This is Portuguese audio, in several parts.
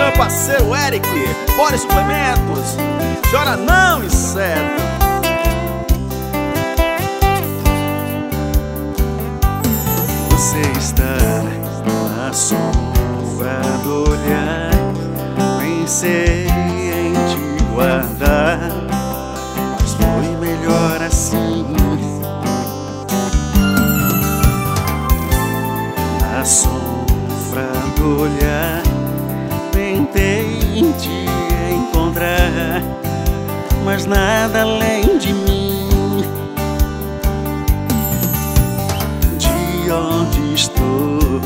meu parceiro Eric, Bora Suplementos. Chora não, inseto. Você está na sombra do olhar. Pensei em te guardar, mas foi melhor assim. Na sombra do olhar, tentei te encontrar, mas nada além de mim. De onde estou,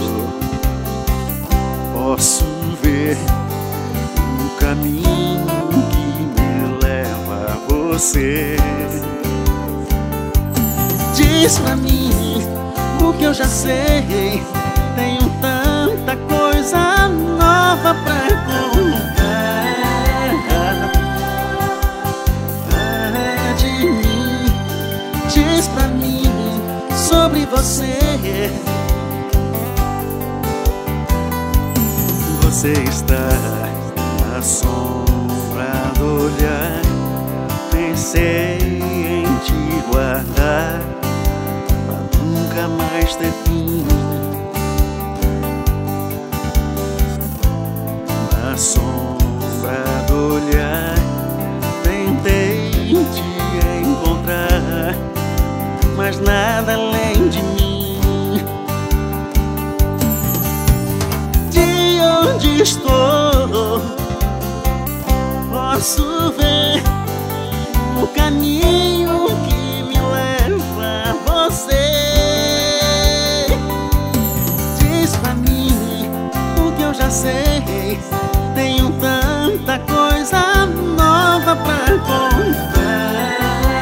posso ver o caminho que me leva a você. Diz pra mim o que eu já sei. Tenho tanta coisa nova pra contar de mim. Diz pra mim sobre você. Você está na sombra do olhar. Pensei em te guardar pra nunca mais ter fim. Na sombra do olhar, tentei te encontrar, mas nada além de mim. De onde estou, posso ver o caminho que me leva a você. Diz pra mim o que eu já sei. Tenho tanta coisa nova pra contar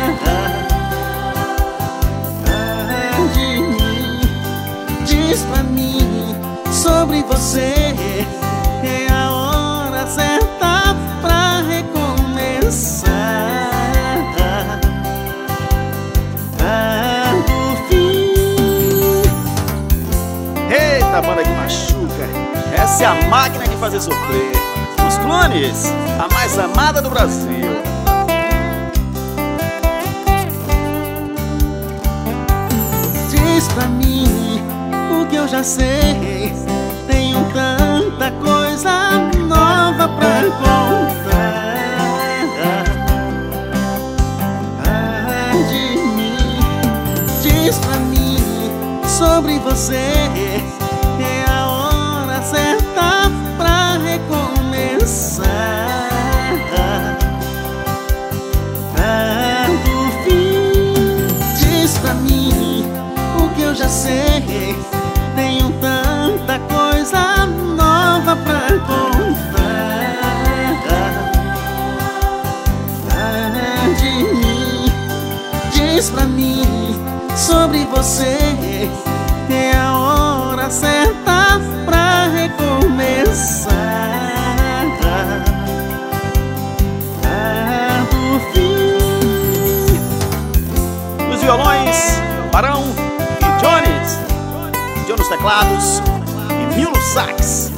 de mim. Diz pra mim sobre você. É a hora certa pra recomeçar do fim. Eita, banda que machuca. Essa é a máquina de fazer sofrer. Os Clones, a mais amada do Brasil. Diz pra mim o que eu já sei. Tenho tanta coisa nova pra contar de mim. Diz pra mim sobre você. É a hora certa pra recomeçar do fim. Diz pra mim o que eu já sei. Tenho tanta coisa nova pra contar de mim. Diz pra mim sobre você. É a hora certa pra recomeçar do fim. Os violões, Barão e Jones. John nos teclados e Mil no sax.